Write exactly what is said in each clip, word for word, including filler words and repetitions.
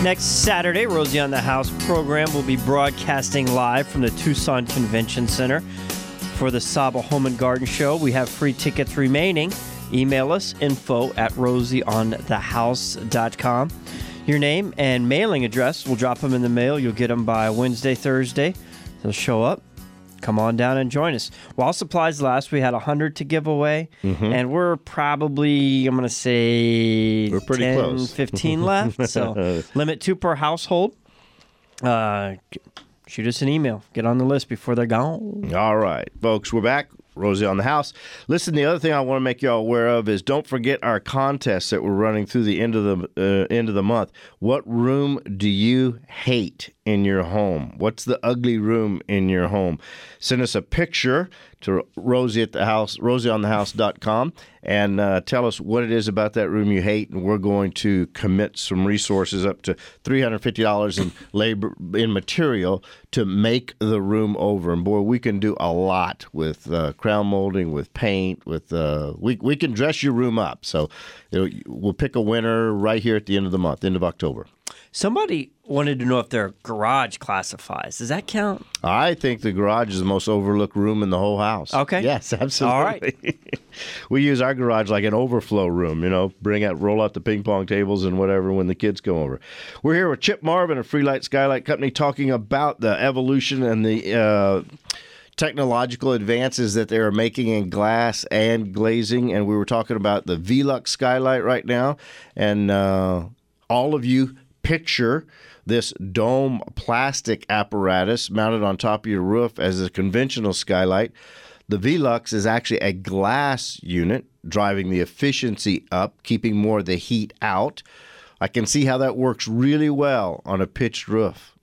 Next Saturday, Rosie on the House program will be broadcasting live from the Tucson Convention Center for the Saba Home and Garden Show. We have free tickets remaining. Email us, info at rosie on the house dot com. Your name and mailing address, we'll drop them in the mail. You'll get them by Wednesday, Thursday. They'll show up. Come on down and join us. While supplies last, we had one hundred to give away, mm-hmm. and we're probably, I'm going to say, we're pretty ten, close. fifteen left. So limit two per household. Uh, shoot us an email. Get on the list before they're gone. All right, folks, we're back. Rosie on the House. Listen, the other thing I want to make you all aware of is don't forget our contest that we're running through the end of the uh, end of the month. What room do you hate in your home? What's the ugly room in your home? Send us a picture to Rosie at the house, rosie on the house dot com, and uh, tell us what it is about that room you hate, and we're going to commit some resources up to three hundred fifty dollars in labor in material to make the room over. And boy, we can do a lot with uh, crown molding, with paint, with uh, we we can dress your room up. So you know, we'll pick a winner right here at the end of the month, end of October. Somebody wanted to know if their garage classifies. Does that count? I think the garage is the most overlooked room in the whole house. Okay. Yes, absolutely. All right. We use our garage like an overflow room, you know, bring out, roll out the ping pong tables and whatever when the kids come over. We're here with Chip Marvin of Freelight Skylight Company talking about the evolution and the uh, technological advances that they are making in glass and glazing. And we were talking about the Velux skylight right now. And uh, all of you picture this dome plastic apparatus mounted on top of your roof as a conventional skylight. The Velux is actually a glass unit driving the efficiency up, keeping more of the heat out. I can see how that works really well on a pitched roof.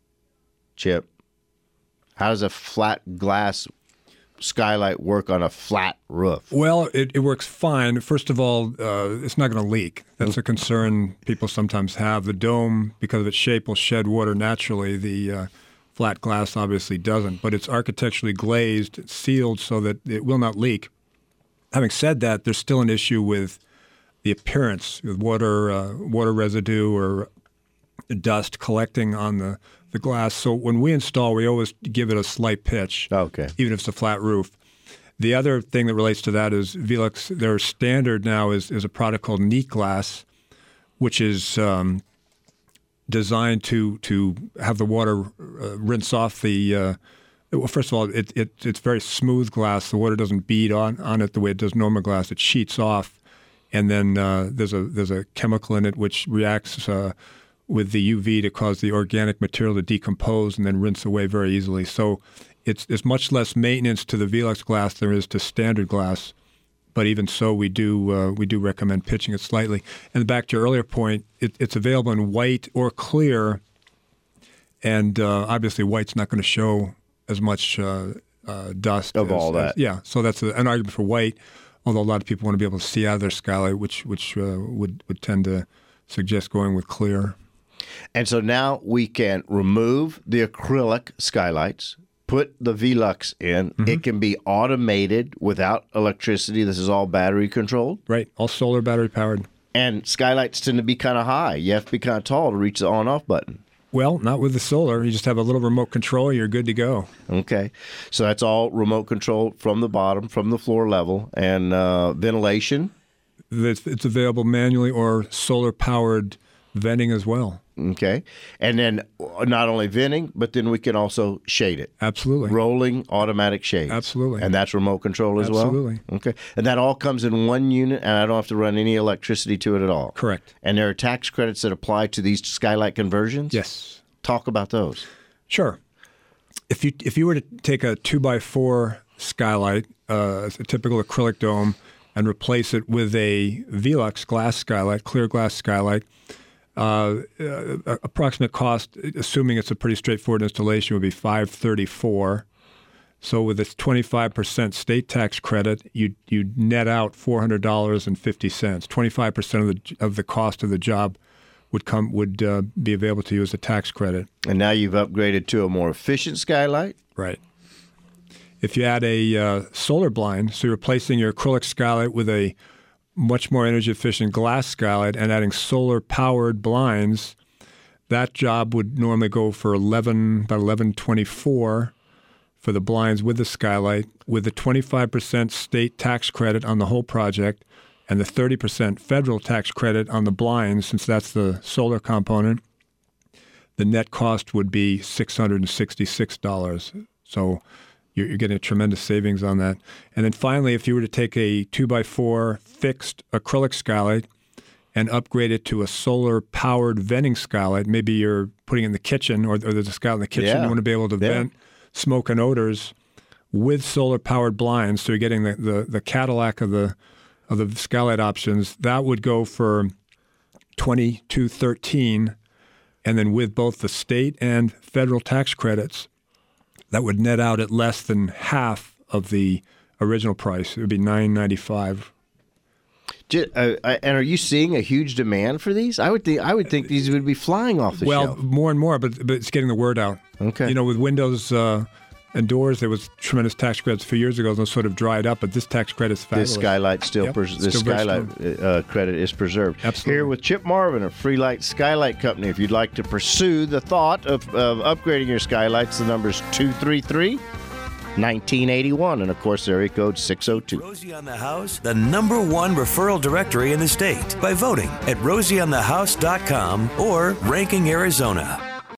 Chip, how does a flat glass skylight work on a flat roof? Well, it, it works fine. First of all, uh, it's not going to leak. That's a concern people sometimes have. The dome, because of its shape, will shed water naturally. The uh, flat glass obviously doesn't, but it's architecturally glazed, it's sealed so that it will not leak. Having said that, there's still an issue with the appearance, with water, uh, water residue or dust collecting on the the glass. So when we install, we always give it a slight pitch, okay, even if it's a flat roof. The other thing that relates to that is Velux, their standard now is, is a product called Neat Glass, which is um, designed to to have the water uh, rinse off the, uh, well, first of all, it, it it's very smooth glass. The water doesn't bead on, on it the way it does normal glass. It sheets off, and then uh, there's a there's a chemical in it which reacts uh, with the U V to cause the organic material to decompose and then rinse away very easily. So it's, it's much less maintenance to the Velux glass than there is to standard glass. But even so, we do uh, we do recommend pitching it slightly. And back to your earlier point, it, it's available in white or clear. And uh, obviously, white's not going to show as much uh, uh, dust. Of as, all that. As, yeah, so that's a, an argument for white, although a lot of people want to be able to see out of their skylight, which, which uh, would, would tend to suggest going with clear. And so now we can remove the acrylic skylights, put the Velux in. Mm-hmm. It can be automated without electricity. This is all battery controlled. Right, all solar battery powered. And skylights tend to be kind of high. You have to be kind of tall to reach the on-off button. Well, not with the solar. You just have a little remote control. You're good to go. Okay. So that's all remote controlled from the bottom, from the floor level. And uh, ventilation? It's, it's available manually or solar-powered venting as well. Okay. And then not only venting, but then we can also shade it. Absolutely. Rolling automatic shades. Absolutely. And that's remote control as Absolutely. well? Absolutely. Okay. And that all comes in one unit, and I don't have to run any electricity to it at all? Correct. And there are tax credits that apply to these skylight conversions? Yes. Talk about those. Sure. If you if you were to take a two by four skylight, uh, a typical acrylic dome, and replace it with a Velux glass skylight, clear glass skylight, Uh, uh, approximate cost, assuming it's a pretty straightforward installation, would be five hundred thirty-four dollars. So with this twenty-five percent state tax credit, you you net out four hundred dollars and fifty cents. twenty-five percent of the of the cost of the job would come would uh, be available to you as a tax credit. And now you've upgraded to a more efficient skylight? Right. If you add a uh, solar blind, so you're replacing your acrylic skylight with a much more energy efficient glass skylight and adding solar powered blinds, That job would normally go for eleven, about eleven twenty-four for the blinds with the skylight, with the twenty-five percent state tax credit on the whole project and the thirty percent federal tax credit on the blinds, since that's the solar component. The net cost would be six hundred sixty-six dollars. So you're, you're getting a tremendous savings on that. And then finally, if you were to take a two by four fixed acrylic skylight and upgrade it to a solar-powered venting skylight, maybe you're putting it in the kitchen, or, or there's a skylight in the kitchen, Yeah. you want to be able to Yeah. vent smoke and odors with solar-powered blinds, so you're getting the, the, the Cadillac of the of the skylight options. That would go for twenty-two thirteen, and then with both the state and federal tax credits, that would net out at less than half of the original price. It would be nine ninety-five. Ju- uh, uh, and are you seeing a huge demand for these? I would think I would think these would be flying off the Well, shelf. more and more, but but it's getting the word out. Okay. You know, with windows uh, and doors, there was tremendous tax credits a few years ago. Those sort of dried up, but this tax credit is fabulous. This skylight still, Yep, pres- this still very skylight uh, credit is preserved. Absolutely. Here with Chip Marvin of Freelight Skylight Company. If you'd like to pursue the thought of, of upgrading your skylights, the number's two three three, nineteen eighty-one, and of course, area code six oh two. Rosie on the House, the number one referral directory in the state, by voting at rosie on the house dot com or Ranking Arizona.